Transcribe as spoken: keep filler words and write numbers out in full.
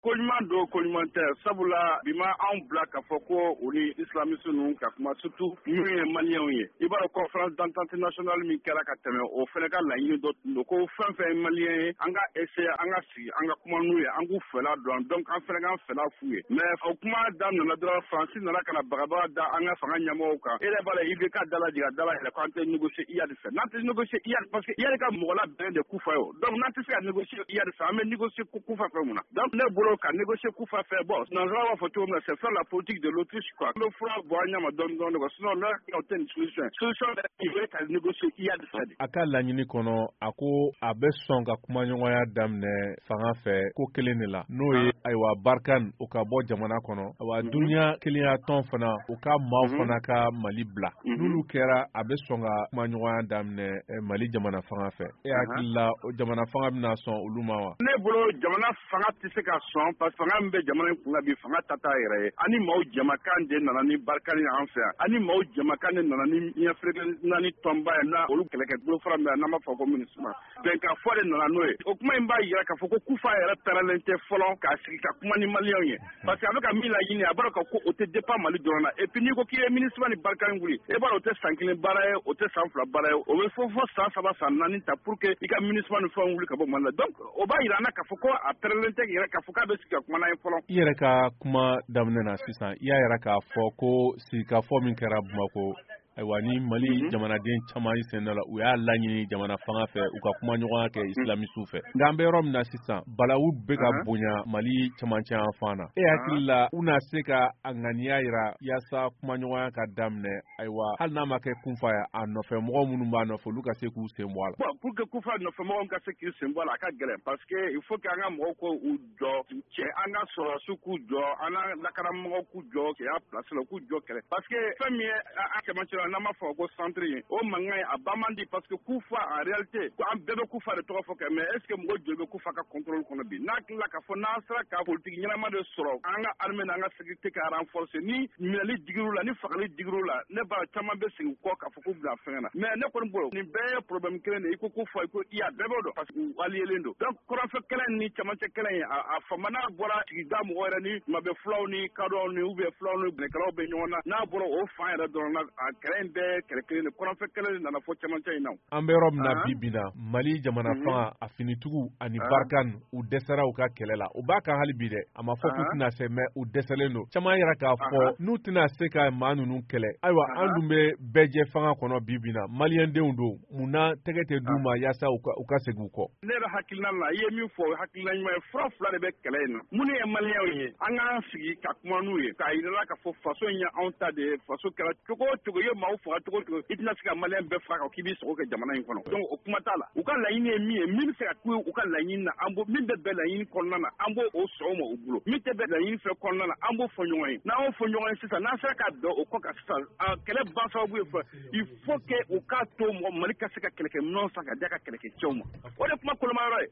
ko ɲuman don ko ɲuman tɛ sabula bi ma anw bila k'a fɔ ko o ni islamiste ninnu ka kuma surtout minnu ye maliyɛnw ye i b'a dɔn conférence d'entente nationale min kɛra ka tɛmɛ o fana ka laɲini dɔ tun don ko fɛn fɛn ye maliyɛn ye an ka essayer an ka sigi an ka kuma n'u ye an k'u fɛla dɔn donc an fana k'an fɛla f'u ye mais o kuma daminɛna dɔrɔn Faransi nana ka na bagabaga da an ka fanga ɲɛmɔgɔw kan e yɛrɛ b'a la I B K dala jigin a dala yɛlɛ ko an tɛ négocier I A D fɛ n'an tɛ négocier I A D parce que I A D ka mɔgɔ labɛnnen de Kufa ye o donc n'an tɛ se ka négocier I A D fɛ an bɛ négocier Kufa fɛ mun na donc ne bolo ka négocier Kufa fɛ bon nanzara b'a fɔ cogo min na c'est faire la politique de l'Autriche quoi le fura bɔ an ɲɛ ma dɔɔni dɔɔni quoi sinon là o tɛ nin solution solution bɛ I B K ka négocier I A D fɛ de. A ka laɲini kɔnɔ a ko a bɛ sɔn ka kumaɲɔgɔnya daminɛ fanga fɛ ko kelen de la n'o ye ayiwa Barkan o ka bɔ jamana kɔnɔ wa duniya kelenya tɔn fana o ka maaw fana ka Mali bila n'olu kɛra a bɛ sɔn ka kumaɲɔgɔnya daminɛ Mali jamana fanga fɛ e hakili la jamana fanga bɛna sɔn olu ma wa? Ne bolo jamana fanga tɛ se ka sɔn parce que fanga min bɛ jamana in kun na bi fanga ta t'a yɛrɛ ye ani maaw jamakan de nana ni Barkan ye an fɛ yan ani maaw jamakan de nana ni ɲɛfere naani tɔnba ye na olu kɛlɛkɛbolo fara min n'an b'a fɔ ko MINUSMA bɛnkan fɔ de nana n'o ye o kuma in b'a jira k'a fɔ ko Kufa yɛrɛ pɛrɛnlen tɛ fɔlɔ k'a sigi ka kuma ni maliyɛnw ye parce que a bɛ ka min laɲini a b'a dɔn ko o tɛ dépend Mali dɔrɔn na et puis n'i ko k'i ye MINUSMA ni Barkan wuli e b'a dɔn o tɛ san kelen baara ye o tɛ san fila baara ye o bɛ fɔ fɔ san saba san naani ta pour que i ka MINUSMA ni fɛnw wuli ka bɔ Mali la donc o b'a jira an na k'a fɔ ko a pɛrɛnlen tɛ yɛrɛ k'a fɔ k'a bɛ sigi ka kuma n'a ye fɔlɔ. I yɛrɛ ka kuma daminɛ na sisan i y'a yɛrɛ k'a fɔ ko sigikafɔ min kɛra Bamako ayiwa ni Mali jamanaden caman yi sen dɔ la u y'a laɲini jamana fanga fɛ u ka kuma ɲɔgɔnya kɛ islamisiw fɛ nka an bɛ yɔrɔ min na sisan balawu bɛ ka bonya Mali camancɛ yan fan na e hakili la u na se ka a ŋaniya jira yaasa kuma ɲɔgɔnya ka daminɛ ayiwa hali n'a ma kɛ kunfa ye a nɔfɛ mɔgɔ minnu b'a nɔfɛ olu ka se k'u sen bɔ a la. Bon pour que kunfa nɔfɛ mɔgɔw ka se k'u sen bɔ a la a ka gɛlɛn parce que il faut que an ka mɔgɔw ko u jɔ cɛ an ka sɔrɔdasiw k'u jɔ an ka lakaramɔgɔw k'u jɔ k'i y'a place la k'u jɔ kɛlɛ parce que fɛn min ye an cɛmancɛ la n'an b'a fɔ ko centre ye o mankan ye a ba man di parce que Kufa en réalité ko an bɛɛ bɛ Kufa de tɔgɔ fɔ kɛ mais est ce que mɔgɔ joli bɛ Kufa ka contrôle kɔnɔ bi n'a tilala k'a fɔ n'an sera ka politique ɲɛnama de sɔrɔ an ka armée n'an ka sécurité ka renforcer ni minɛli digir'u la ni fagali digir'u la ne b'a caman bɛ sigi kɔ k'a fɔ k'u bila fɛngɛ na mais ne kɔni bolo nin bɛɛ ye problème kelen de i ko ko fɔ i ko i y'a bɛɛ b'o dɔn parce que u alliélen don donc kɔrɔnfɛ kɛlɛ ni cɛmancɛ kɛlɛ in a fama n'a bɔra sigida mɔgɔ yɛrɛ ni mabɛ fulaw ni kadɔw ni ou bien fulaw ni bɛnɛkɛlaw bɛ ɲɔgɔn na n'a bɔra o fan yɛrɛ dɔrɔn na a kɛlɛ in bɛɛ kɛlɛ kelen de kɔrɔnfɛ kɛlɛ de nana fɔ cɛmancɛ in na. An bɛ yɔrɔ min na bi bi na Mali jamana fanga a finitigiw ani Barkan u dɛsɛra u ka kɛlɛ la u b'a kan hali bi dɛ a ma fɔ k'u tɛna se mais u dɛsɛlen don caman yɛrɛ k'a fɔ n'u tɛna se ka maa ninnu kɛlɛ ayiwa an dun bɛ bɛɛ jɛ fanga kɔnɔ bi bi na maliyɛndenw don mun na tɛgɛ tɛ d'u ma yaasa u ka u ka segin u kɔ. Ne yɛrɛ hakilina la i ye min fɔ o hakilina ɲuman ye fura fila de bɛ kɛlɛ in na minnu ye maliyɛnw ye an k'an sigi ka kuma n'u ye k'a yirala k'a fɔ faso in ye anw ta de ye faso kɛra cogo o cogo i ye maaw faga cogo o cogo i tɛna se ka maliyɛn bɛɛ faga k'i b'i sogo kɛ jamana in kɔnɔ donc o kuma t'a la u ka laɲini ye min ye min bɛ se ka k'u ye u ka laɲini na an b'o min bɛ bɛn laɲini kɔnɔna na an b'o o sɔn o ma u bolo min tɛ bɛn laɲini fɛ kɔnɔna na an b'o fɔ ɲɔgɔn ye n'an y'o fɔ ɲɔgɔn ye sisan n'an sera ka bɛn o kɔ kan sisan kɛlɛ ban sababu ye fɔ il faut que u k'a to mɔgɔ Mali ka se ka kɛlɛkɛminɛnw san ka di a ka kɛlɛkɛcɛw ma o de kuma koloma yɔrɔ ye